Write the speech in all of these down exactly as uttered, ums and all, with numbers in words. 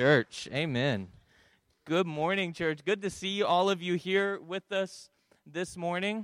Church, amen. Good morning, church. Good to see all of you here with us this morning.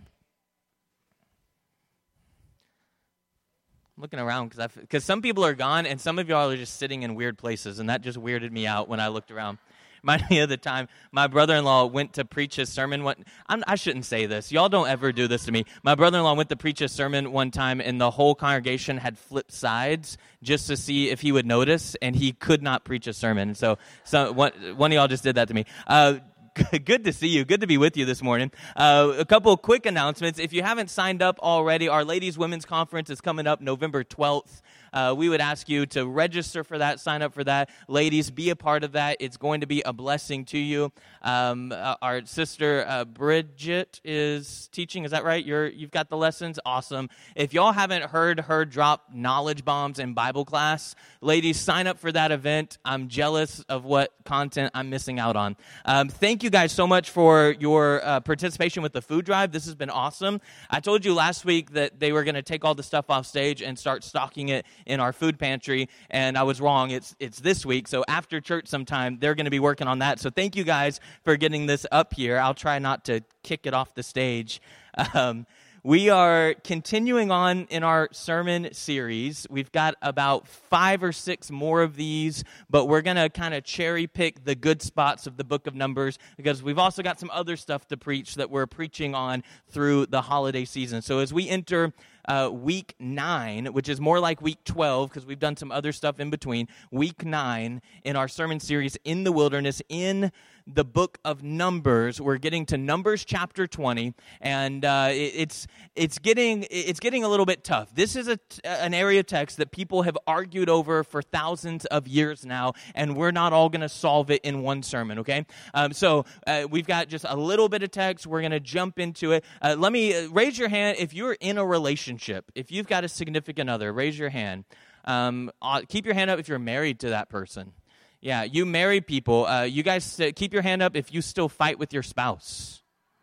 I'm looking around because because some people are gone and some of y'all are just sitting in weird places, and that just weirded me out when I looked around. Reminded me of the time my brother-in-law went to preach his sermon. One, I'm, I shouldn't say this. Y'all don't ever do this to me. My brother-in-law went to preach his sermon one time, and the whole congregation had flipped sides just to see if he would notice, and he could not preach a sermon. So, so one, one of y'all just did that to me. Uh, Good to see you. Good to be with you this morning. Uh, a couple of quick announcements. If you haven't signed up already, our Ladies Women's Conference is coming up November twelfth. Uh, we would ask you to register for that, sign up for that. Ladies, be a part of that. It's going to be a blessing to you. Um, uh, our sister uh, Bridget is teaching. Is that right? You're, you've got the lessons? Awesome. If y'all haven't heard her drop knowledge bombs in Bible class, ladies, sign up for that event. I'm jealous of what content I'm missing out on. Um, thank you guys so much for your uh, participation with the food drive. This has been awesome. I told you last week that they were going to take all the stuff off stage and start stocking it in our food pantry, and I was wrong. It's it's this week, so after church sometime, they're going to be working on that. So thank you guys for getting this up here. I'll try not to kick it off the stage. Um, we are continuing on in our sermon series. We've got about five or six more of these, but we're going to kind of cherry pick the good spots of the book of Numbers because we've also got some other stuff to preach that we're preaching on through the holiday season. So as we enter Uh, week nine, which is more like week twelve because we've done some other stuff in between, week nine in our sermon series in the wilderness in the book of Numbers. We're getting to Numbers chapter twenty, and uh, it, it's it's getting it's getting a little bit tough. This is a, an area of text that people have argued over for thousands of years now, and we're not all going to solve it in one sermon, okay? Um, so uh, we've got just a little bit of text. We're going to jump into it. Uh, let me uh, raise your hand if you're in a relationship. If you've got a significant other, raise your hand. Um, uh, keep your hand up if you're married to that person. Yeah, you married people, uh, you guys uh, keep your hand up if you still fight with your spouse.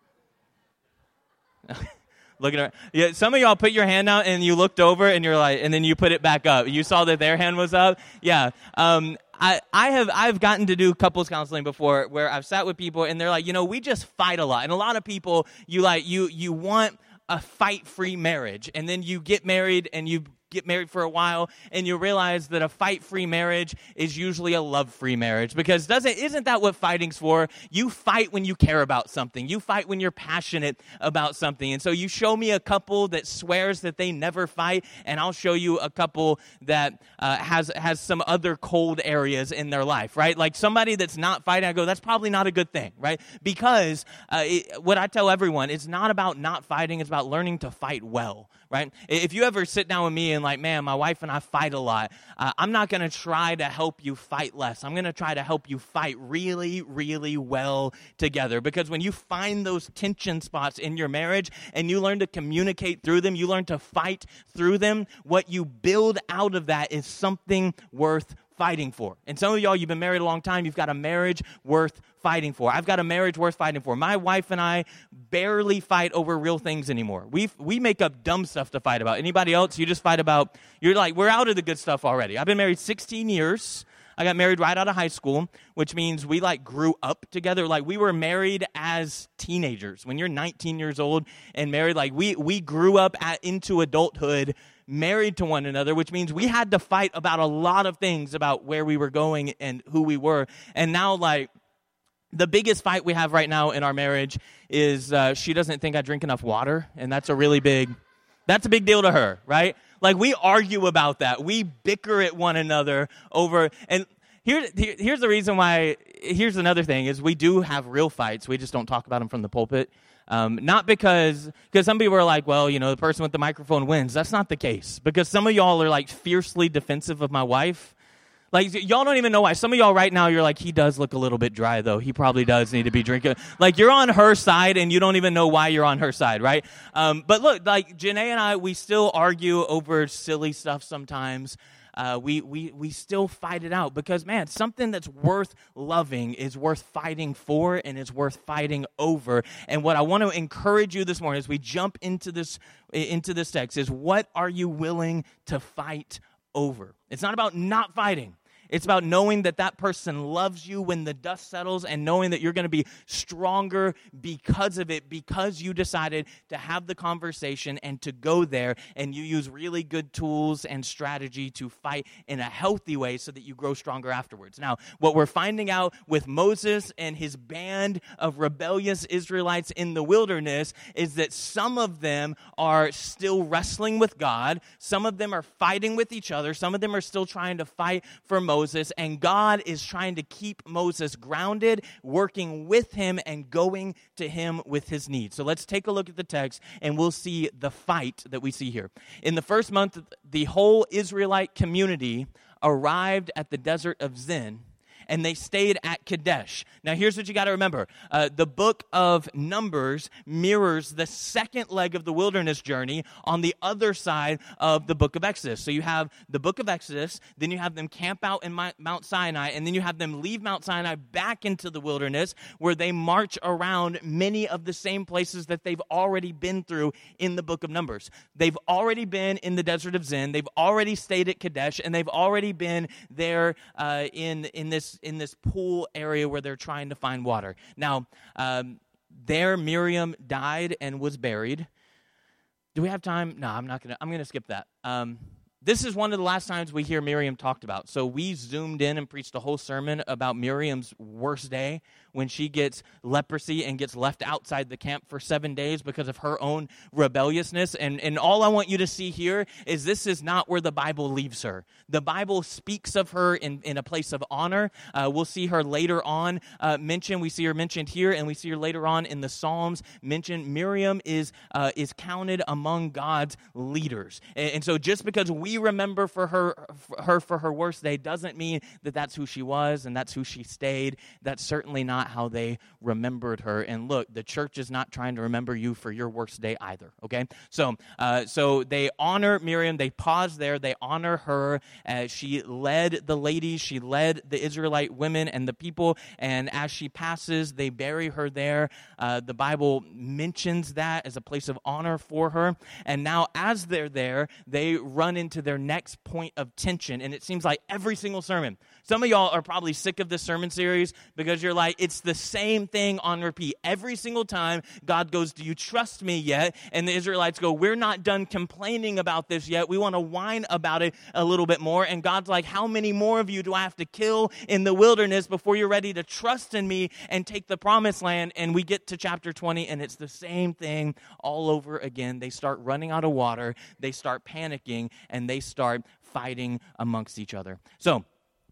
Look at her. Yeah, some of y'all put your hand out and you looked over and you're like, and then you put it back up. You saw that their hand was up. Yeah. Um, I, I have I've gotten to do couples counseling before where I've sat with people and they're like, you know, we just fight a lot. And a lot of people, you like you you want a fight-free marriage, and then you get married and you get married for a while and you realize that a fight-free marriage is usually a love-free marriage because doesn't isn't that what fighting's for? You fight when you care about something. You fight when you're passionate about something. And so you show me a couple that swears that they never fight, and I'll show you a couple that uh, has has some other cold areas in their life, right? Like somebody that's not fighting, I go, that's probably not a good thing, right? Because uh, it, what I tell everyone, it's not about not fighting, it's about learning to fight well, right? If you ever sit down with me and like, man, my wife and I fight a lot, uh, I'm not going to try to help you fight less. I'm going to try to help you fight really, really well together. Because when you find those tension spots in your marriage and you learn to communicate through them, you learn to fight through them, what you build out of that is something worth fighting for. And some of y'all, you've been married a long time, you've got a marriage worth fighting for. I've got a marriage worth fighting for. My wife and I barely fight over real things anymore. We we make up dumb stuff to fight about. Anybody else? You just fight about, you're like, we're out of the good stuff already. I've been married sixteen years. I got married right out of high school, which means we like grew up together. Like we were married as teenagers. When you're nineteen years old and married, like we we grew up at, into adulthood married to one another, which means we had to fight about a lot of things about where we were going and who we were. And now like the biggest fight we have right now in our marriage is uh, she doesn't think I drink enough water. And that's a really big, that's a big deal to her, right? Like we argue about that. We bicker at one another over, and here, here here's the reason why, here's another thing is we do have real fights. We just don't talk about them from the pulpit. Um, not because, because some people are like, well, you know, the person with the microphone wins. That's not the case. Because some of y'all are like fiercely defensive of my wife. Like, y'all don't even know why. Some of y'all right now, you're like, he does look a little bit dry, though. He probably does need to be drinking. Like, you're on her side, and you don't even know why you're on her side, right? Um, but look, like, Janae and I, we still argue over silly stuff sometimes. Uh, we, we, we still fight it out because, man, something that's worth loving is worth fighting for and is worth fighting over. And what I want to encourage you this morning as we jump into this, into this text is, what are you willing to fight over? It's not about not fighting. It's about knowing that that person loves you when the dust settles and knowing that you're going to be stronger because of it, because you decided to have the conversation and to go there, and you use really good tools and strategy to fight in a healthy way so that you grow stronger afterwards. Now, what we're finding out with Moses and his band of rebellious Israelites in the wilderness is that some of them are still wrestling with God, some of them are fighting with each other, some of them are still trying to fight for Moses. Moses, and God is trying to keep Moses grounded, working with him and going to him with his needs. So let's take a look at the text and we'll see the fight that we see here. In the first month, the whole Israelite community arrived at the desert of Zin, and they stayed at Kadesh. Now, here's what you got to remember. Uh, the book of Numbers mirrors the second leg of the wilderness journey on the other side of the book of Exodus. So you have the book of Exodus, then you have them camp out in Mount Sinai, and then you have them leave Mount Sinai back into the wilderness where they march around many of the same places that they've already been through in the book of Numbers. They've already been in the desert of Zin. They've already stayed at Kadesh, and they've already been there uh, in, in this in this pool area where they're trying to find water. Now, um, there Miriam died and was buried. Do we have time? No, I'm not going to. I'm going to skip that. Um, this is one of the last times we hear Miriam talked about. So we zoomed in and preached a whole sermon about Miriam's worst day when she gets leprosy and gets left outside the camp for seven days because of her own rebelliousness. And, and all I want you to see here is this is not where the Bible leaves her. The Bible speaks of her in, in a place of honor. Uh, we'll see her later on uh, mentioned. We see her mentioned here, and we see her later on in the Psalms mentioned. Miriam is uh, is counted among God's leaders. And, and so just because we remember for her, for her for her worst day doesn't mean that that's who she was and that's who she stayed. That's certainly not how they remembered her. And look, the church is not trying to remember you for your worst day either, okay? So uh, so they honor Miriam. They pause there. They honor her as she led the ladies. She led the Israelite women and the people. And as she passes, they bury her there. Uh, the Bible mentions that as a place of honor for her. And now as they're there, they run into their next point of tension. And it seems like every single sermon, some of y'all are probably sick of this sermon series because you're like, it's the same thing on repeat. Every single time God goes, do you trust me yet? And the Israelites go, we're not done complaining about this yet. We want to whine about it a little bit more. And God's like, how many more of you do I have to kill in the wilderness before you're ready to trust in me and take the promised land? And we get to chapter twenty and it's the same thing all over again. They start running out of water. They start panicking and they start fighting amongst each other. So,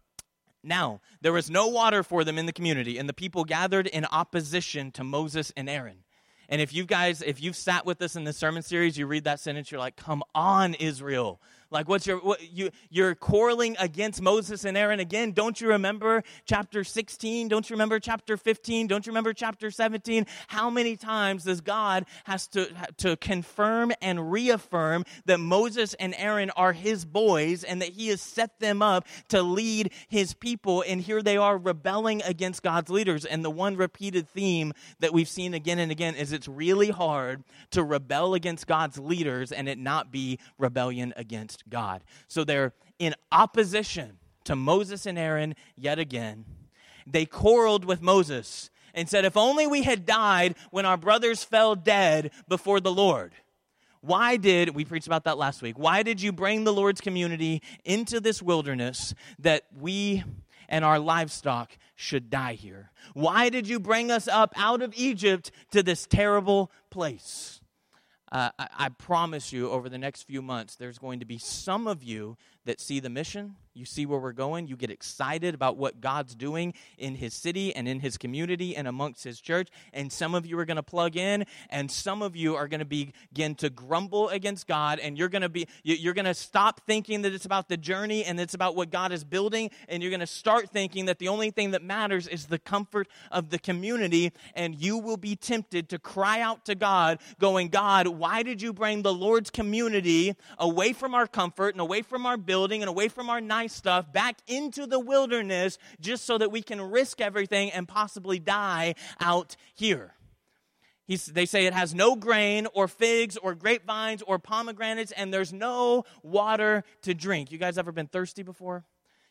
now, there was no water for them in the community, and the people gathered in opposition to Moses and Aaron. And if you guys, if you've sat with us in the sermon series, you read that sentence, you're like, come on, Israel. Like, what's your, what, you, you're quarreling against Moses and Aaron again. Don't you remember chapter sixteen? Don't you remember chapter fifteen? Don't you remember chapter seventeen? How many times does God has to, to confirm and reaffirm that Moses and Aaron are his boys and that he has set them up to lead his people? And here they are rebelling against God's leaders. And the one repeated theme that we've seen again and again is it's really hard to rebel against God's leaders and it not be rebellion against God. So they're in opposition to Moses and Aaron yet again. They quarreled with Moses and said, if only we had died when our brothers fell dead before the Lord. Why did, we preached about that last week, why did you bring the Lord's community into this wilderness that we and our livestock should die here? Why did you bring us up out of Egypt to this terrible place? Uh, I, I promise you over the next few months, there's going to be some of you that see the mission, you see where we're going, you get excited about what God's doing in his city and in his community and amongst his church, and some of you are going to plug in, and some of you are going to begin to grumble against God, and you're going to be, you're going to stop thinking that it's about the journey and it's about what God is building, and you're going to start thinking that the only thing that matters is the comfort of the community, and you will be tempted to cry out to God, going, God, why did you bring the Lord's community away from our comfort and away from our building and away from our nice stuff back into the wilderness just so that we can risk everything and possibly die out here? He's, they say it has no grain or figs or grapevines or pomegranates and there's no water to drink. You guys ever been thirsty before?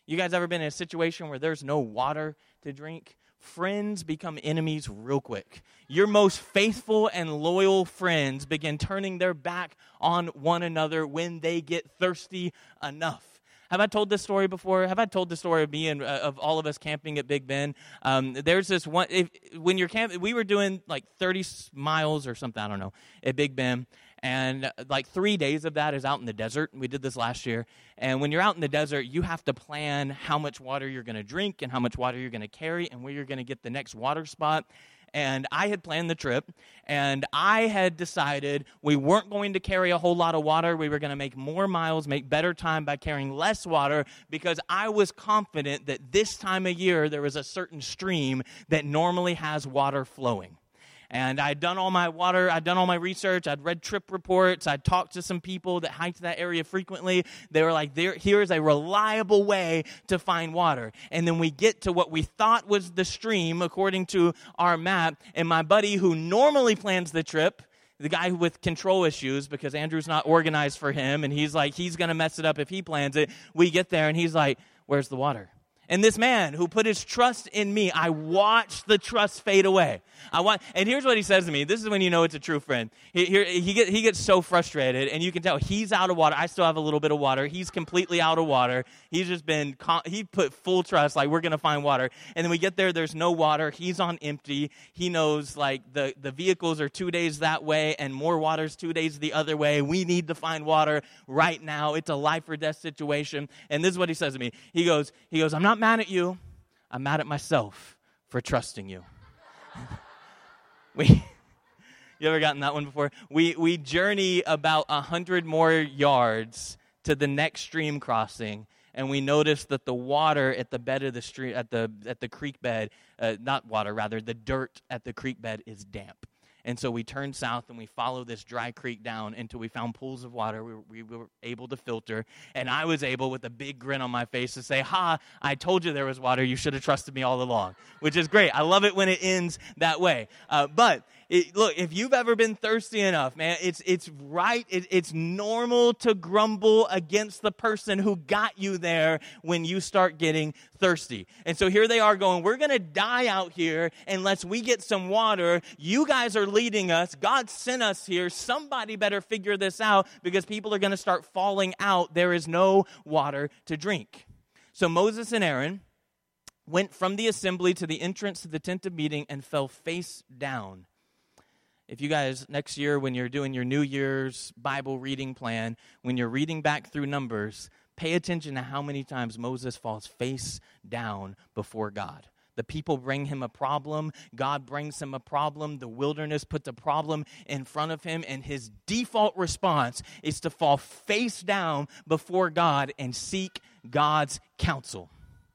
You guys ever been in a situation where there's no water to drink? Friends become enemies real quick. Your most faithful and loyal friends begin turning their back on one another when they get thirsty enough. Have I told this story before? Have I told the story of me and uh, of all of us camping at Big Bend? Um, there's this one, if, when you're camping, we were doing like thirty miles or something, I don't know, at Big Bend. And uh, like three days of that is out in the desert. We did this last year. And when you're out in the desert, you have to plan how much water you're going to drink and how much water you're going to carry and where you're going to get the next water spot. And I had planned the trip, and I had decided we weren't going to carry a whole lot of water. We were going to make more miles, make better time by carrying less water, because I was confident that this time of year there was a certain stream that normally has water flowing. And I'd done all my water, I'd done all my research, I'd read trip reports, I'd talked to some people that hiked that area frequently. They were like, there, here's a reliable way to find water. And then we get to what we thought was the stream, according to our map, and my buddy who normally plans the trip, the guy with control issues, because Andrew's not organized for him, and he's like, he's going to mess it up if he plans it. We get there, and he's like, where's the water? And this man who put his trust in me, I watched the trust fade away. I want, and here's what he says to me. This is when you know it's a true friend. He, he, he, get, he gets so frustrated, and you can tell he's out of water. I still have a little bit of water. He's completely out of water. He's just been, he put full trust, like we're going to find water. And then we get there, there's no water. He's on empty. He knows like the, the vehicles are two days that way, and more water's two days the other way. We need to find water right now. It's a life or death situation. And this is what he says to me. He goes, he goes, I'm not mad at you. I'm mad at myself for trusting you. we, you ever gotten that one before? We we journey about a hundred more yards to the next stream crossing, and we notice that the water at the bed of the stream, at the at the creek bed, uh, not water, rather the dirt at the creek bed is damp. And so we turned south and we followed this dry creek down until we found pools of water we were, we were able to filter. And I was able, with a big grin on my face, to say, ha, I told you there was water. You should have trusted me all along, which is great. I love it when it ends that way. Uh, but it, look, if you've ever been thirsty enough, man, it's it's right. It, it's normal to grumble against the person who got you there when you start getting thirsty. And so here they are going, we're going to die out here unless we get some water. You guys are leading us. God sent us here. Somebody better figure this out, because people are going to start falling out. There is no water to drink. So Moses and Aaron went from the assembly to the entrance to the tent of meeting and fell face down. If you guys, next year when you're doing your New Year's Bible reading plan, when you're reading back through Numbers, pay attention to how many times Moses falls face down before God. The people bring him a problem. God brings him a problem. The wilderness puts a problem in front of him, and his default response is to fall face down before God and seek God's counsel.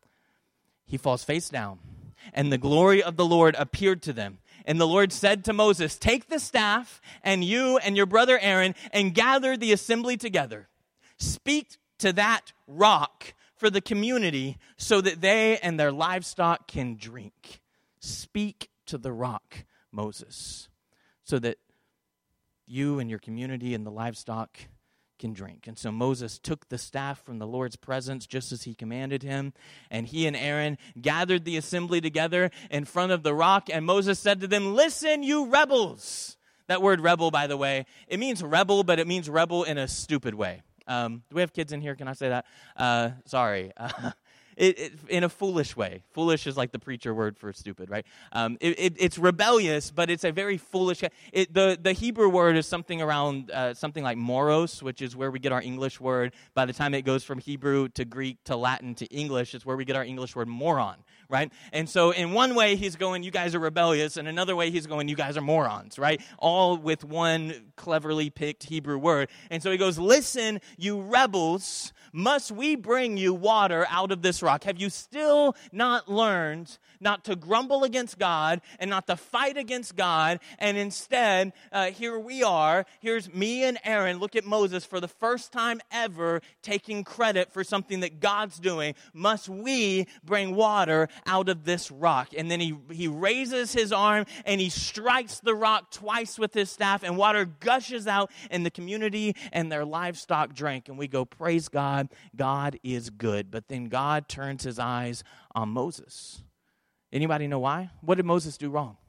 He falls face down, and the glory of the Lord appeared to them. And the Lord said to Moses, take the staff, and you and your brother Aaron, and gather the assembly together. Speak to that rock for the community so that they and their livestock can drink. Speak to the rock, Moses, so that you and your community and the livestock can drink. And so Moses took the staff from the Lord's presence just as he commanded him, and he and Aaron gathered the assembly together in front of the rock, and Moses said to them, listen, you rebels. That word rebel, by the way, it means rebel, but it means rebel in a stupid way. Um, do we have kids in here? Can I say that? Uh, sorry. Uh, it, it, in a foolish way. Foolish is like the preacher word for stupid, right? Um, it, it, it's rebellious, but it's a very foolish. It, the, the Hebrew word is something around uh, something like moros, which is where we get our English word. By the time it goes from Hebrew to Greek to Latin to English, it's where we get our English word moron, right? And so in one way, he's going, you guys are rebellious. And another way, he's going, you guys are morons, right? All with one cleverly picked Hebrew word. And so he goes, listen, you rebels, must we bring you water out of this rock? Have you still not learned not to grumble against God and not to fight against God? And instead, uh, here we are. Here's me and Aaron. Look at Moses for the first time ever taking credit for something that God's doing. Must we bring water out of this rock? And then he, he raises his arm and he strikes the rock twice with his staff, and water gushes out, and the community and their livestock drank. And we go, praise God. God. God is good. But then God turns his eyes on Moses. Anybody know why? What did Moses do wrong?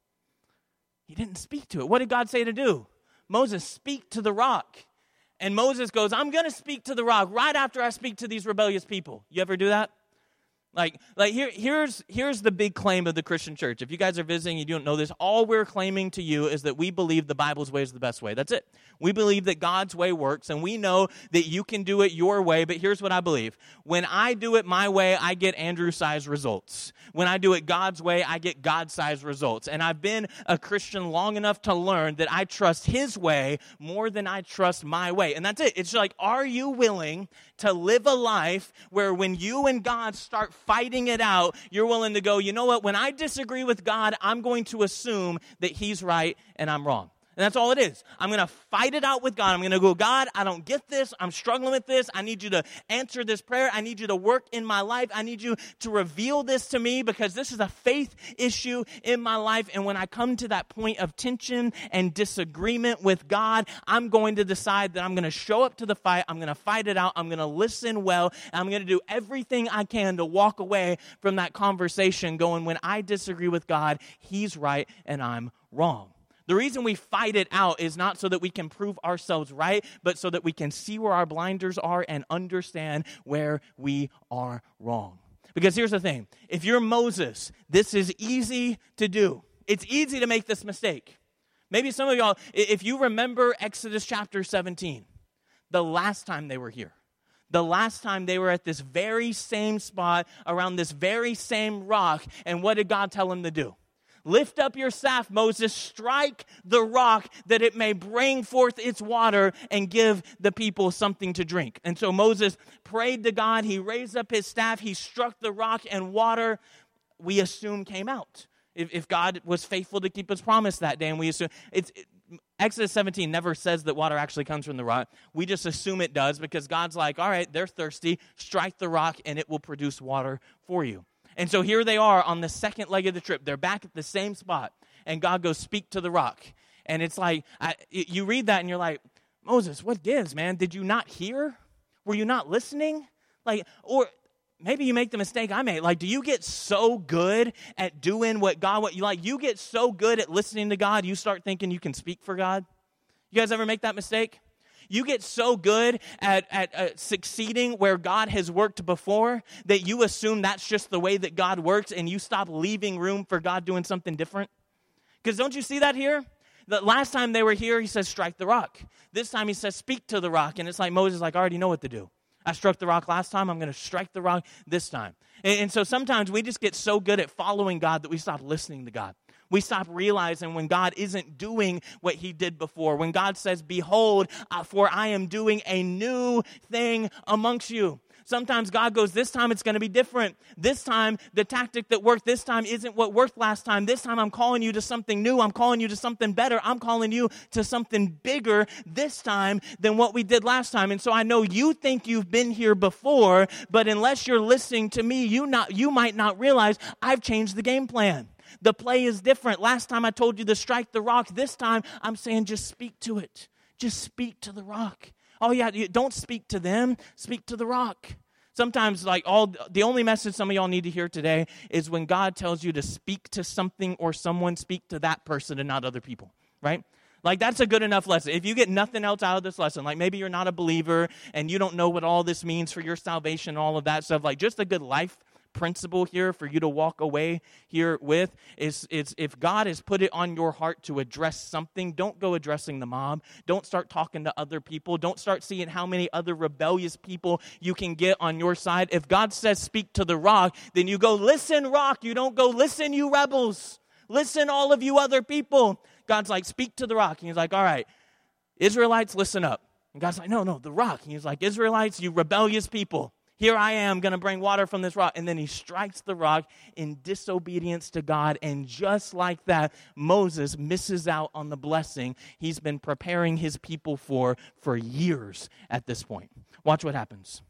He didn't speak to it. What did God say to do? Moses, speak to the rock. And Moses goes, I'm going to speak to the rock right after I speak to these rebellious people. You ever do that? Like, like here, here's, here's the big claim of the Christian church. If you guys are visiting, you don't know this, all we're claiming to you is that we believe the Bible's way is the best way. That's it. We believe that God's way works, and we know that you can do it your way, but here's what I believe. When I do it my way, I get Andrew-sized results. When I do it God's way, I get God-sized results. And I've been a Christian long enough to learn that I trust his way more than I trust my way. And that's it. It's like, are you willing to live a life where when you and God start fighting it out, you're willing to go, you know what, when I disagree with God, I'm going to assume that he's right and I'm wrong. And that's all it is. I'm going to fight it out with God. I'm going to go, God, I don't get this. I'm struggling with this. I need you to answer this prayer. I need you to work in my life. I need you to reveal this to me because this is a faith issue in my life. And when I come to that point of tension and disagreement with God, I'm going to decide that I'm going to show up to the fight. I'm going to fight it out. I'm going to listen well. And I'm going to do everything I can to walk away from that conversation going, when I disagree with God, he's right and I'm wrong. The reason we fight it out is not so that we can prove ourselves right, but so that we can see where our blinders are and understand where we are wrong. Because here's the thing. If you're Moses, this is easy to do. It's easy to make this mistake. Maybe some of y'all, if you remember Exodus chapter seventeen, the last time they were here, the last time they were at this very same spot around this very same rock, and what did God tell them to do? Lift up your staff, Moses, strike the rock that it may bring forth its water and give the people something to drink. And so Moses prayed to God. He raised up his staff. He struck the rock, and water, we assume, came out. If, if God was faithful to keep his promise that day, and we assume, it's it, Exodus seventeen never says that water actually comes from the rock. We just assume it does because God's like, all right, they're thirsty. Strike the rock, and it will produce water for you. And so here they are on the second leg of the trip. They're back at the same spot. And God goes, speak to the rock. And it's like, I, you read that and you're like, Moses, what gives, man? Did you not hear? Were you not listening? Like, or maybe you make the mistake I made. Like, do you get so good at doing what God, what you like, you get so good at listening to God, you start thinking you can speak for God? You guys ever make that mistake? You get so good at, at uh, succeeding where God has worked before that you assume that's just the way that God works, and you stop leaving room for God doing something different. Because don't you see that here? The last time they were here, he says, strike the rock. This time he says, speak to the rock. And it's like Moses, like, I already know what to do. I struck the rock last time. I'm going to strike the rock this time. And, and so sometimes we just get so good at following God that we stop listening to God. We stop realizing when God isn't doing what he did before. When God says, behold, uh, for I am doing a new thing amongst you. Sometimes God goes, this time it's going to be different. This time, the tactic that worked this time isn't what worked last time. This time I'm calling you to something new. I'm calling you to something better. I'm calling you to something bigger this time than what we did last time. And so I know you think you've been here before, but unless you're listening to me, you not you might not realize I've changed the game plan. The play is different. Last time I told you to strike the rock. This time I'm saying just speak to it. Just speak to the rock. Oh yeah, you don't speak to them. Speak to the rock. Sometimes, like all the only message some of y'all need to hear today is when God tells you to speak to something or someone, speak to that person and not other people, right? Like, that's a good enough lesson. If you get nothing else out of this lesson, like maybe you're not a believer and you don't know what all this means for your salvation and all of that stuff, like just a good life principle here for you to walk away here with is it's if God has put it on your heart to address something, don't go addressing the mob. Don't start talking to other people. Don't start seeing how many other rebellious people you can get on your side. If God says speak to the rock, then you go, listen, rock. You don't go, listen, you rebels. Listen, all of you other people. God's like, speak to the rock. And he's like, all right, Israelites, listen up. And God's like, no, no, the rock. And he's like, Israelites, you rebellious people. Here I am going to bring water from this rock. And then he strikes the rock in disobedience to God. And just like that, Moses misses out on the blessing he's been preparing his people for for years at this point. Watch what happens.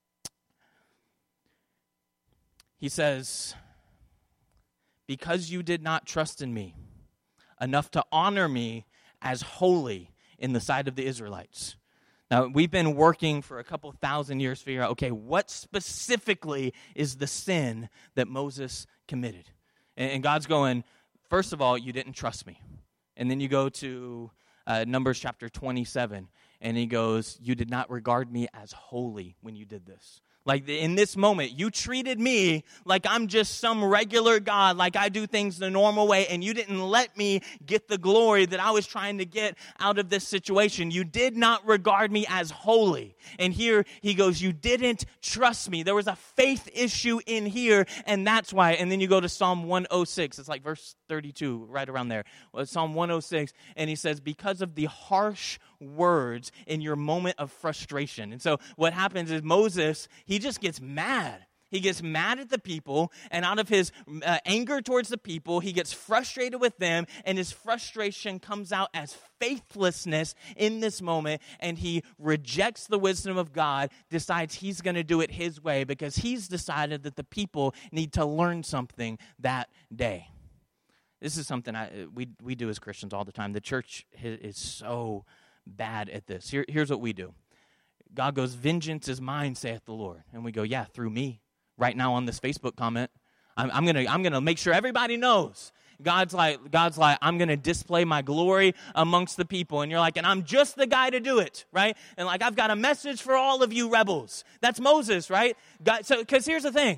He says, because you did not trust in me enough to honor me as holy in the sight of the Israelites. Now, we've been working for a couple thousand years to figure out, okay, what specifically is the sin that Moses committed? And, and God's going, first of all, you didn't trust me. And then you go to uh, Numbers chapter twenty-seven, and he goes, you did not regard me as holy when you did this. Like in this moment, you treated me like I'm just some regular God, like I do things the normal way, and you didn't let me get the glory that I was trying to get out of this situation. You did not regard me as holy. And here he goes, you didn't trust me. There was a faith issue in here, and that's why. And then you go to Psalm one oh six. It's like verse thirty-two, right around there. Well, Psalm one oh six, and he says, because of the harsh words in your moment of frustration. And so what happens is Moses, he just gets mad. He gets mad at the people, and out of his uh, anger towards the people, he gets frustrated with them, and his frustration comes out as faithlessness in this moment, and he rejects the wisdom of God, decides he's going to do it his way because he's decided that the people need to learn something that day. This is something I, we we do as Christians all the time. The church is so bad at this. Here, here's what we do. God goes, vengeance is mine, saith the Lord. And we go, yeah, through me. Right now on this Facebook comment, I'm, I'm gonna I'm gonna make sure everybody knows. God's like, God's like, I'm gonna display my glory amongst the people. And you're like, and I'm just the guy to do it, right? And like, I've got a message for all of you rebels. That's Moses, right? God, so, because here's the thing.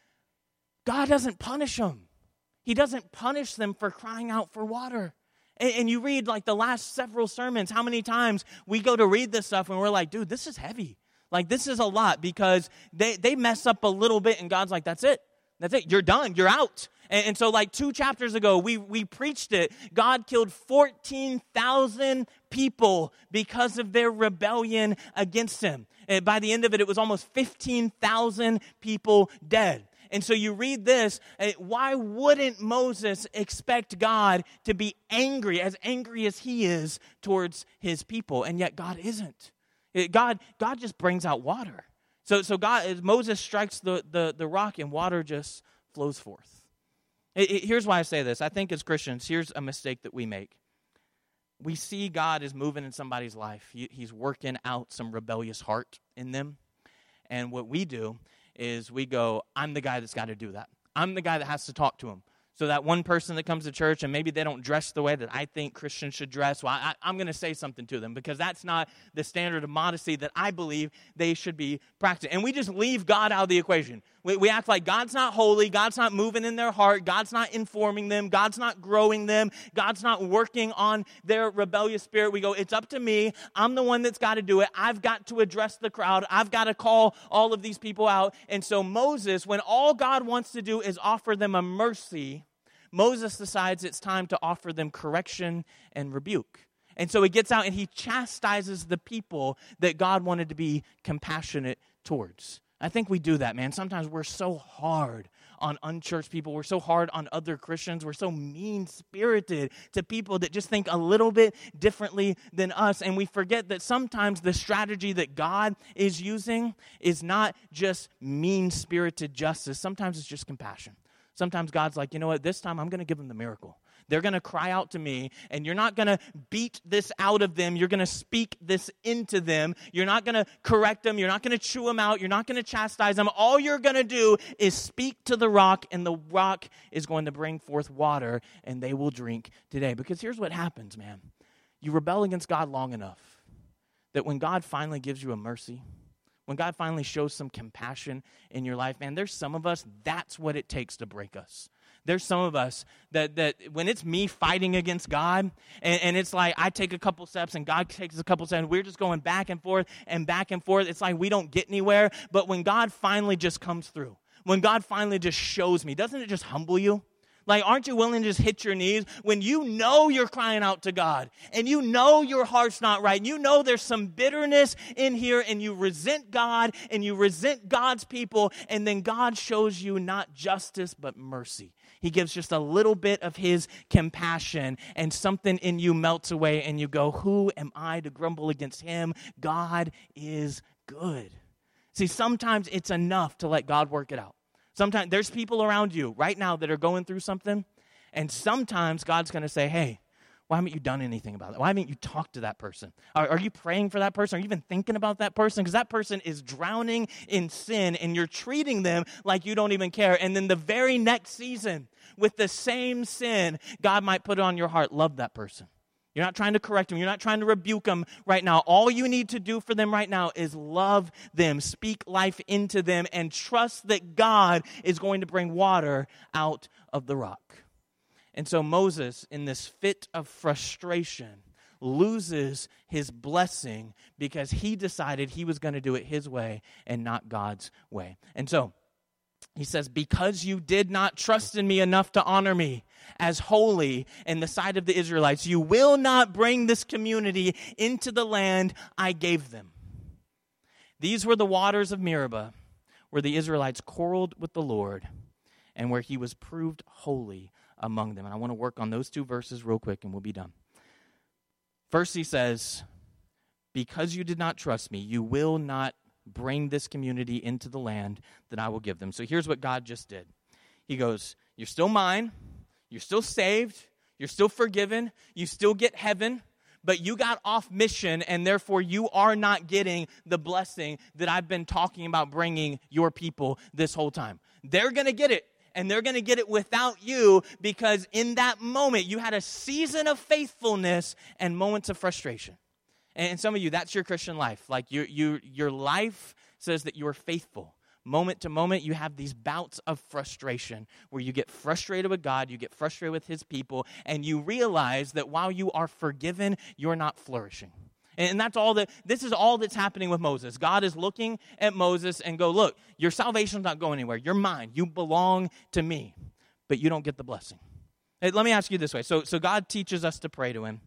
God doesn't punish them. He doesn't punish them for crying out for water. And you read like the last several sermons, how many times we go to read this stuff and we're like, dude, this is heavy. Like this is a lot because they, they mess up a little bit and God's like, that's it. That's it. You're done. You're out. And, and so like two chapters ago, we, we preached it. God killed fourteen thousand people because of their rebellion against him. And by the end of it, it was almost fifteen thousand people dead. And so you read this, why wouldn't Moses expect God to be angry, as angry as he is towards his people? And yet God isn't. God, God just brings out water. So, so God, Moses strikes the, the, the rock and water just flows forth. It, it, here's why I say this. I think as Christians, here's a mistake that we make. We see God is moving in somebody's life. He, he's working out some rebellious heart in them. And what we do is we go, I'm the guy that's got to do that. I'm the guy that has to talk to him. So that one person that comes to church and maybe they don't dress the way that I think Christians should dress, well, I, I'm going to say something to them because that's not the standard of modesty that I believe they should be practicing. And we just leave God out of the equation. We, we act like God's not holy, God's not moving in their heart, God's not informing them, God's not growing them, God's not working on their rebellious spirit. We go, it's up to me. I'm the one that's got to do it. I've got to address the crowd. I've got to call all of these people out. And so Moses, when all God wants to do is offer them a mercy, Moses decides it's time to offer them correction and rebuke. And so he gets out and he chastises the people that God wanted to be compassionate towards. I think we do that, man. Sometimes we're so hard on unchurched people. We're so hard on other Christians. We're so mean-spirited to people that just think a little bit differently than us. And we forget that sometimes the strategy that God is using is not just mean-spirited justice. Sometimes it's just compassion. Sometimes God's like, you know what, this time I'm going to give them the miracle. They're going to cry out to me, and you're not going to beat this out of them. You're going to speak this into them. You're not going to correct them. You're not going to chew them out. You're not going to chastise them. All you're going to do is speak to the rock, and the rock is going to bring forth water, and they will drink today. Because here's what happens, man. You rebel against God long enough that when God finally gives you a mercy, when God finally shows some compassion in your life, man, there's some of us, that's what it takes to break us. There's some of us that that when it's me fighting against God, and, and it's like I take a couple steps and God takes a couple steps, and we're just going back and forth and back and forth. It's like we don't get anywhere. But when God finally just comes through, when God finally just shows me, doesn't it just humble you? Like, aren't you willing to just hit your knees when you know you're crying out to God and you know your heart's not right and you know there's some bitterness in here and you resent God and you resent God's people, and then God shows you not justice but mercy. He gives just a little bit of his compassion and something in you melts away and you go, who am I to grumble against him? God is good. See, sometimes it's enough to let God work it out. Sometimes there's people around you right now that are going through something, and sometimes God's going to say, hey, Why haven't you done anything about it? Why haven't you talked to that person? Are, are you praying for that person? Are you even thinking about that person? Because that person is drowning in sin, and you're treating them like you don't even care. And then the very next season, with the same sin, God might put it on your heart, love that person. You're not trying to correct them. You're not trying to rebuke them right now. All you need to do for them right now is love them, speak life into them, and trust that God is going to bring water out of the rock. And so Moses, in this fit of frustration, loses his blessing because he decided he was going to do it his way and not God's way. And so he says, because you did not trust in me enough to honor me as holy in the sight of the Israelites, you will not bring this community into the land I gave them. These were the waters of Meribah, where the Israelites quarreled with the Lord and where he was proved holy among them. And I want to work on those two verses real quick and we'll be done. First he says, because you did not trust me, you will not bring this community into the land that I will give them. So here's what God just did. He goes, you're still mine, you're still saved, you're still forgiven, you still get heaven, but you got off mission, and therefore you are not getting the blessing that I've been talking about bringing your people this whole time. They're going to get it, and they're going to get it without you, because in that moment you had a season of faithfulness and moments of frustration. And some of you, that's your Christian life. Like you, you, your life says that you are faithful. Moment to moment, you have these bouts of frustration where you get frustrated with God, you get frustrated with his people, and you realize that while you are forgiven, you're not flourishing. And that's all that, this is all that's happening with Moses. God is looking at Moses and go, look, your salvation's not going anywhere. You're mine. You belong to me, but you don't get the blessing. Hey, let me ask you this way. So, so God teaches us to pray to him.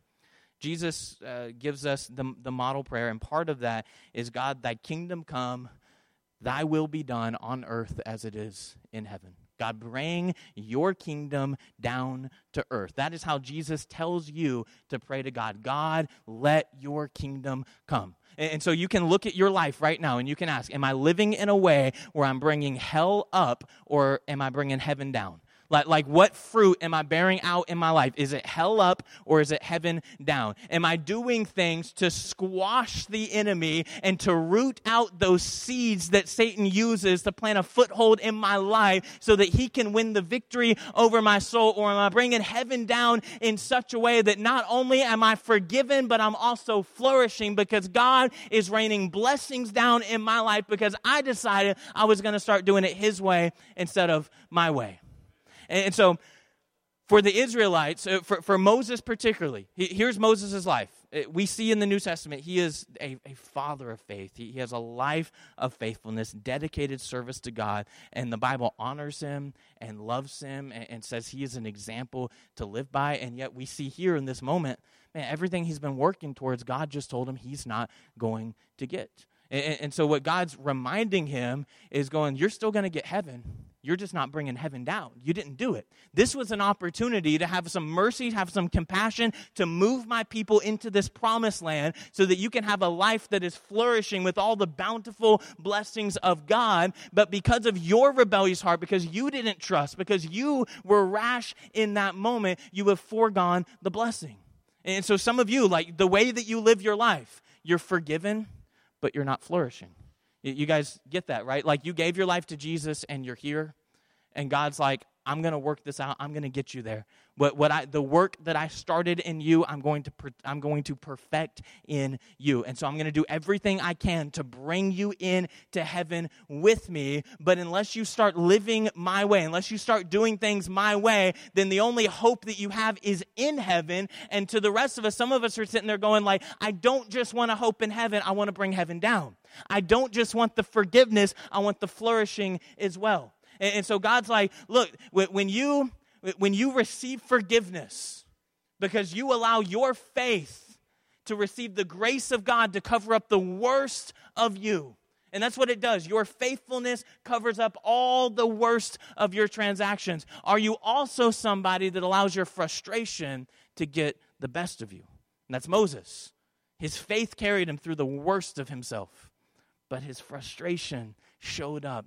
Jesus uh, gives us the, the model prayer, and part of that is, God, thy kingdom come, thy will be done on earth as it is in heaven. God, bring your kingdom down to earth. That is how Jesus tells you to pray to God. God, let your kingdom come. And, and so you can look at your life right now and you can ask, am I living in a way where I'm bringing hell up, or am I bringing heaven down? Like, like what fruit am I bearing out in my life? Is it hell up or is it heaven down? Am I doing things to squash the enemy and to root out those seeds that Satan uses to plant a foothold in my life so that he can win the victory over my soul? Or am I bringing heaven down in such a way that not only am I forgiven, but I'm also flourishing because God is raining blessings down in my life because I decided I was going to start doing it his way instead of my way? And so for the Israelites, for, for Moses particularly, here's Moses' life. We see in the New Testament, he is a, a father of faith. He, he has a life of faithfulness, dedicated service to God, and the Bible honors him and loves him and, and says he is an example to live by. And yet we see here in this moment, man, everything he's been working towards, God just told him he's not going to get. And, and so what God's reminding him is going, you're still going to get heaven. You're just not bringing heaven down. You didn't do it. This was an opportunity to have some mercy, have some compassion, to move my people into this promised land so that you can have a life that is flourishing with all the bountiful blessings of God. But because of your rebellious heart, because you didn't trust, because you were rash in that moment, you have foregone the blessing. And so some of you, like the way that you live your life, you're forgiven, but you're not flourishing. You guys get that, right? Like you gave your life to Jesus and you're here, and God's like, I'm going to work this out. I'm going to get you there. What what I the work that I started in you, I'm going to per, I'm going to perfect in you. And so I'm going to do everything I can to bring you in to heaven with me. But unless you start living my way, unless you start doing things my way, then the only hope that you have is in heaven. And to the rest of us, some of us are sitting there going like, I don't just want to hope in heaven. I want to bring heaven down. I don't just want the forgiveness. I want the flourishing as well. And, and so God's like, look, when you when you receive forgiveness because you allow your faith to receive the grace of God to cover up the worst of you. And that's what it does. Your faithfulness covers up all the worst of your transactions. Are you also somebody that allows your frustration to get the best of you? And that's Moses. His faith carried him through the worst of himself, but his frustration showed up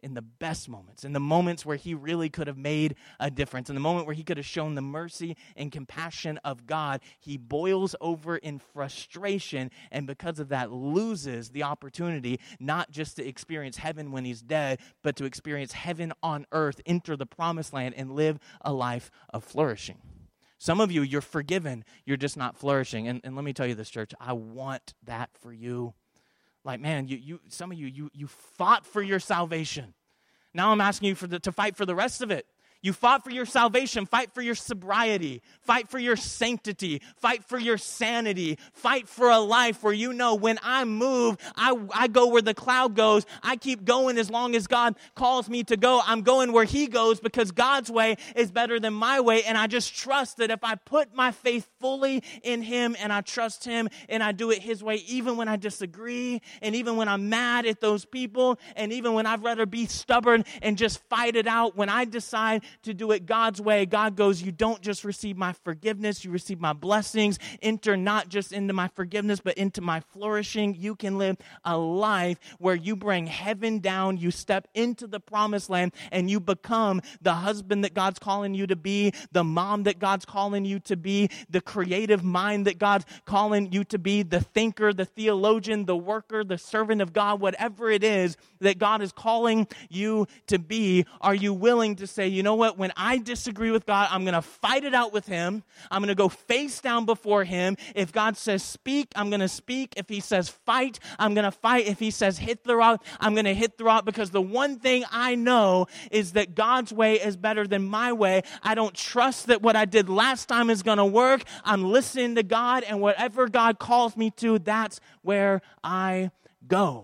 in the best moments, in the moments where he really could have made a difference, in the moment where he could have shown the mercy and compassion of God, he boils over in frustration, and because of that loses the opportunity not just to experience heaven when he's dead, but to experience heaven on earth, enter the promised land, and live a life of flourishing. Some of you, you're forgiven, you're just not flourishing. And, and let me tell you this, church, I want that for you. Like, man, you, you, some of you, you, you fought for your salvation. Now I'm asking you for the, to fight for the rest of it. You fought for your salvation. Fight for your sobriety. Fight for your sanctity. Fight for your sanity. Fight for a life where you know when I move, I, I go where the cloud goes. I keep going as long as God calls me to go. I'm going where he goes because God's way is better than my way. And I just trust that if I put my faith fully in him and I trust him and I do it his way, even when I disagree and even when I'm mad at those people and even when I'd rather be stubborn and just fight it out, when I decide to do it God's way, God goes, you don't just receive my forgiveness, you receive my blessings. Enter not just into my forgiveness, but into my flourishing. You can live a life where you bring heaven down, you step into the promised land, and you become the husband that God's calling you to be, the mom that God's calling you to be, the creative mind that God's calling you to be, the thinker, the theologian, the worker, the servant of God, whatever it is that God is calling you to be. Are you willing to say, you know what, when I disagree with God, I'm going to fight it out with him. I'm going to go face down before him. If God says speak, I'm going to speak. If he says fight, I'm going to fight. If he says hit the rock, I'm going to hit the rock, because the one thing I know is that God's way is better than my way. I don't trust that what I did last time is going to work. I'm listening to God, and whatever God calls me to, that's where I go.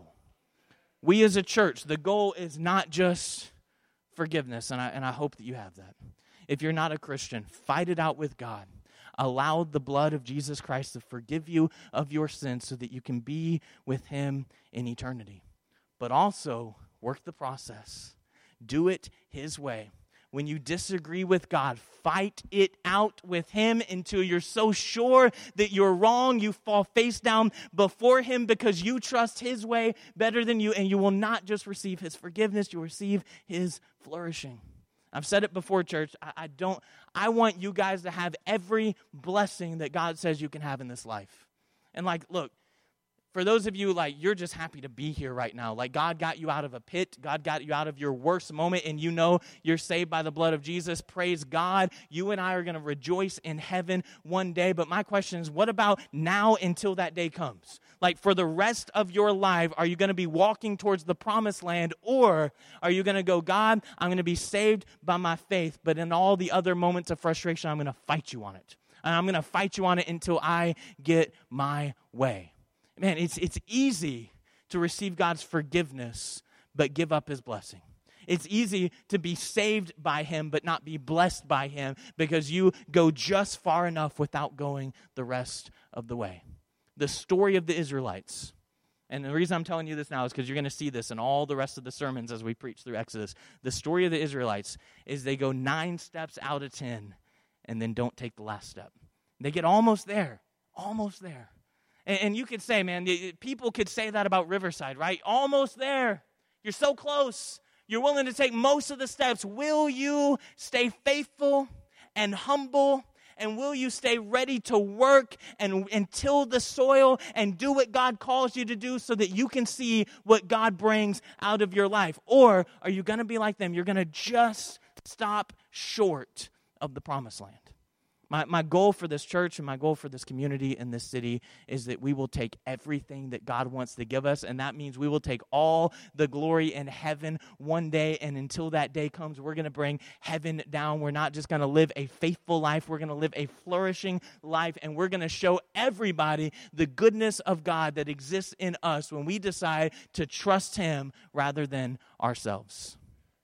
We as a church, the goal is not just forgiveness, and I, and I hope that you have that. If you're not a Christian, fight it out with God. Allow the blood of Jesus Christ to forgive you of your sins so that you can be with him in eternity. But also, work the process. Do it his way. When you disagree with God, fight it out with him until you're so sure that you're wrong, you fall face down before him because you trust his way better than you, and you will not just receive his forgiveness, you'll receive his flourishing. I've said it before, church. I, I don't. I want you guys to have every blessing that God says you can have in this life. And like, look, for those of you, like, you're just happy to be here right now. Like, God got you out of a pit. God got you out of your worst moment, and you know you're saved by the blood of Jesus. Praise God. You and I are going to rejoice in heaven one day. But my question is, what about now until that day comes? Like, for the rest of your life, are you going to be walking towards the promised land, or are you going to go, God, I'm going to be saved by my faith, but in all the other moments of frustration, I'm going to fight you on it. And I'm going to fight you on it until I get my way. Man, it's it's easy to receive God's forgiveness, but give up his blessing. It's easy to be saved by him, but not be blessed by him, because you go just far enough without going the rest of the way. The story of the Israelites, and the reason I'm telling you this now is because you're going to see this in all the rest of the sermons as we preach through Exodus. The story of the Israelites is they go nine steps out of ten and then don't take the last step. They get almost there, almost there. And you could say, man, people could say that about Riverside, right? Almost there. You're so close. You're willing to take most of the steps. Will you stay faithful and humble? And will you stay ready to work and, and till the soil and do what God calls you to do so that you can see what God brings out of your life? Or are you going to be like them? You're going to just stop short of the promised land. My my goal for this church and my goal for this community and this city is that we will take everything that God wants to give us, and that means we will take all the glory in heaven one day, and until that day comes, we're going to bring heaven down. We're not just going to live a faithful life. We're going to live a flourishing life, and we're going to show everybody the goodness of God that exists in us when we decide to trust him rather than ourselves.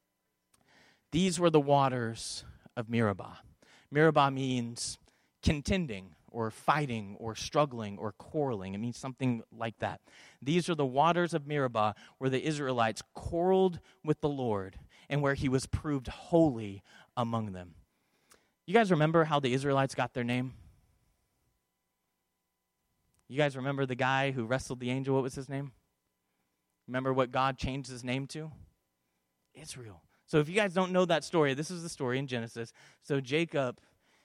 These were the waters of Meribah. Meribah means contending or fighting or struggling or quarreling. It means something like that. These are the waters of Meribah where the Israelites quarreled with the Lord and where he was proved holy among them. You guys remember how the Israelites got their name? You guys remember the guy who wrestled the angel? What was his name? Remember what God changed his name to? Israel. So if you guys don't know that story, this is the story in Genesis. So Jacob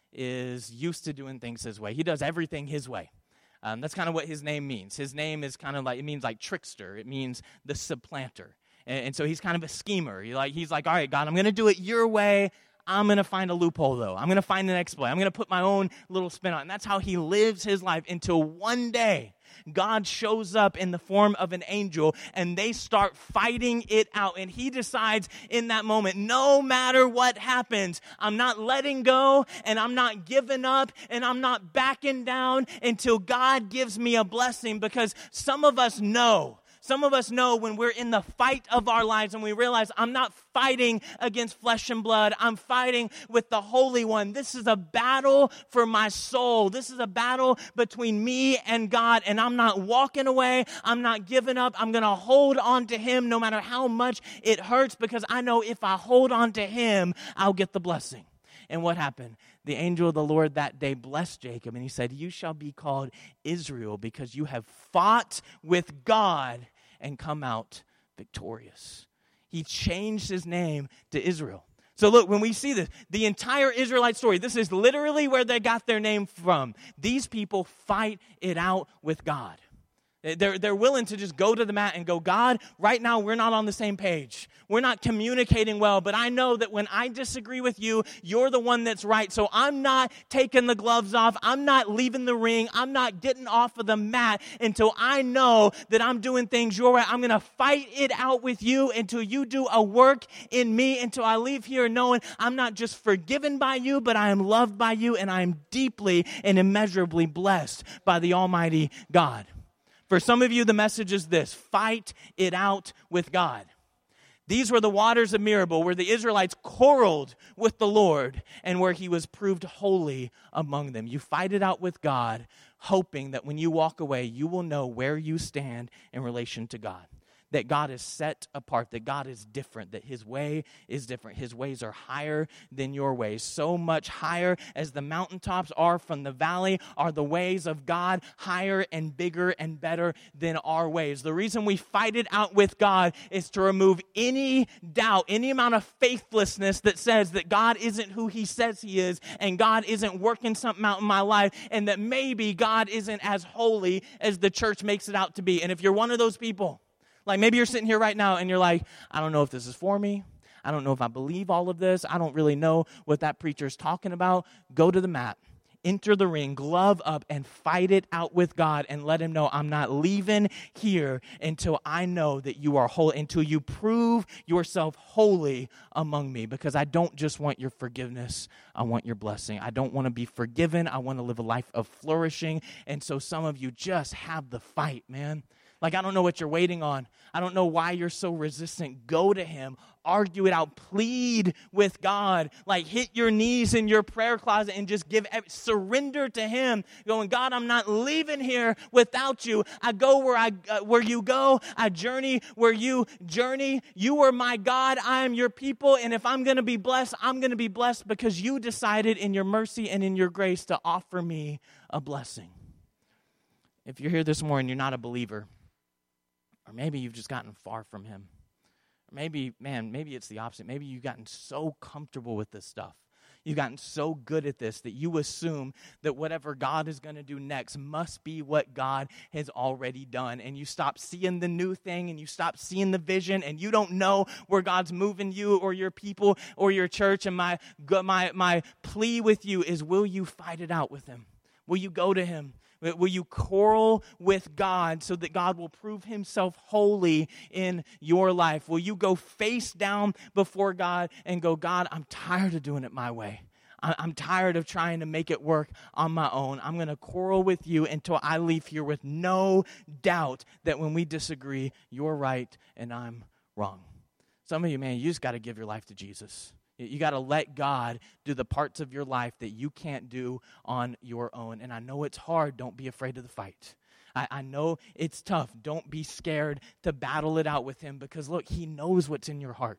is used to doing things his way. He does everything his way. Um, that's kind of what his name means. His name is kind of like, it means like trickster. It means the supplanter. And, and so he's kind of a schemer. He like, he's like, all right, God, I'm going to do it your way. I'm going to find a loophole, though. I'm going to find an exploit. I'm going to put my own little spin on it. And that's how he lives his life until one day God shows up in the form of an angel, and they start fighting it out. And he decides in that moment, no matter what happens, I'm not letting go, and I'm not giving up, and I'm not backing down until God gives me a blessing. Because some of us know, Some of us know when we're in the fight of our lives and we realize I'm not fighting against flesh and blood. I'm fighting with the Holy One. This is a battle for my soul. This is a battle between me and God, and I'm not walking away. I'm not giving up. I'm going to hold on to him no matter how much it hurts, because I know if I hold on to him, I'll get the blessing. And what happened? The angel of the Lord that day blessed Jacob, and he said, you shall be called Israel, because you have fought with God and come out victorious. He changed his name to Israel. So look, when we see this, the entire Israelite story, this is literally where they got their name from. These people fight it out with God. They're, they're willing to just go to the mat and go, God, right now we're not on the same page. We're not communicating well, but I know that when I disagree with you, you're the one that's right. So I'm not taking the gloves off. I'm not leaving the ring. I'm not getting off of the mat until I know that I'm doing things your way. I'm going to fight it out with you until you do a work in me, until I leave here knowing I'm not just forgiven by you, but I am loved by you, and I am deeply and immeasurably blessed by the Almighty God. For some of you, the message is this: fight it out with God. These were the waters of Meribah, where the Israelites quarreled with the Lord and where he was proved holy among them. You fight it out with God, hoping that when you walk away, you will know where you stand in relation to God. That God is set apart, that God is different, that his way is different. His ways are higher than your ways. So much higher as the mountaintops are from the valley are the ways of God, higher and bigger and better than our ways. The reason we fight it out with God is to remove any doubt, any amount of faithlessness that says that God isn't who he says he is, and God isn't working something out in my life, and that maybe God isn't as holy as the church makes it out to be. And if you're one of those people, like maybe you're sitting here right now and you're like, I don't know if this is for me. I don't know if I believe all of this. I don't really know what that preacher's talking about. Go to the mat, enter the ring, glove up, and fight it out with God, and let him know I'm not leaving here until I know that you are holy, until you prove yourself holy among me, because I don't just want your forgiveness. I want your blessing. I don't want to be forgiven. I want to live a life of flourishing. And so some of you just have the fight, man. Like, I don't know what you're waiting on. I don't know why you're so resistant. Go to him. Argue it out. Plead with God. Like, hit your knees in your prayer closet and just give, surrender to him. Going, God, I'm not leaving here without you. I go where I uh, where you go. I journey where you journey. You are my God. I am your people. And if I'm going to be blessed, I'm going to be blessed because you decided in your mercy and in your grace to offer me a blessing. If you're here this morning, you're not a believer. Or maybe you've just gotten far from him. Or maybe, man, maybe it's the opposite. Maybe you've gotten so comfortable with this stuff. You've gotten so good at this that you assume that whatever God is going to do next must be what God has already done. And you stop seeing the new thing, and you stop seeing the vision, and you don't know where God's moving you or your people or your church. And my, my, my plea with you is, will you fight it out with him? Will you go to him? Will you quarrel with God so that God will prove himself holy in your life? Will you go face down before God and go, God, I'm tired of doing it my way. I'm tired of trying to make it work on my own. I'm going to quarrel with you until I leave here with no doubt that when we disagree, you're right and I'm wrong. Some of you, man, you just got to give your life to Jesus. You got to let God do the parts of your life that you can't do on your own. And I know it's hard. Don't be afraid of the fight. I, I know it's tough. Don't be scared to battle it out with him, because, look, he knows what's in your heart.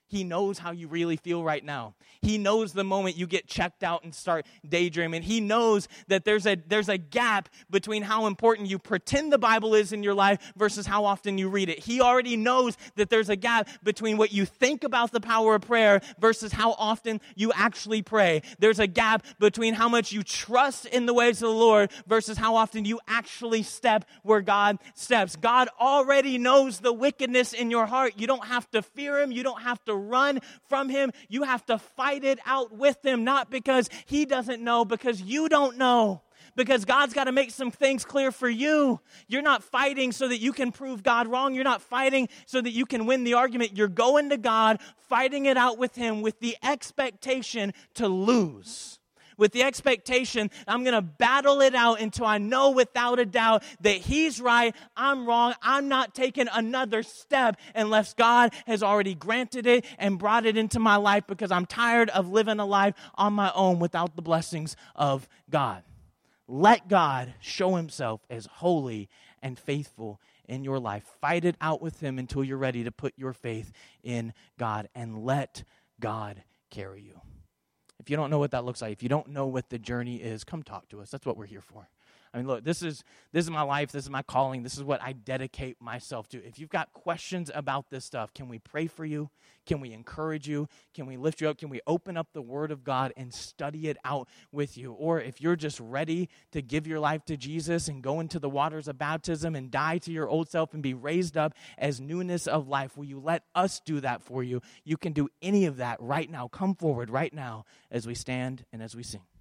He knows how you really feel right now. He knows the moment you get checked out and start daydreaming. He knows that there's a there's a gap between how important you pretend the Bible is in your life versus how often you read it. He already knows that there's a gap between what you think about the power of prayer versus how often you actually pray. There's a gap between how much you trust in the ways of the Lord versus how often you actually step where God steps. God already knows the wickedness in your heart. You don't have to fear him. You don't have to run from him. You have to fight it out with him, not because he doesn't know, because you don't know. Because God's got to make some things clear for you. You're not fighting so that you can prove God wrong. You're not fighting so that you can win the argument. You're going to God, fighting it out with him with the expectation to lose. With the expectation, I'm going to battle it out until I know without a doubt that he's right, I'm wrong, I'm not taking another step unless God has already granted it and brought it into my life, because I'm tired of living a life on my own without the blessings of God. Let God show himself as holy and faithful in your life. Fight it out with him until you're ready to put your faith in God, and let God carry you. If you don't know what that looks like, if you don't know what the journey is, come talk to us. That's what we're here for. I mean, look, this is this is my life. This is my calling. This is what I dedicate myself to. If you've got questions about this stuff, can we pray for you? Can we encourage you? Can we lift you up? Can we open up the Word of God and study it out with you? Or if you're just ready to give your life to Jesus and go into the waters of baptism and die to your old self and be raised up as newness of life, will you let us do that for you? You can do any of that right now. Come forward right now as we stand and as we sing.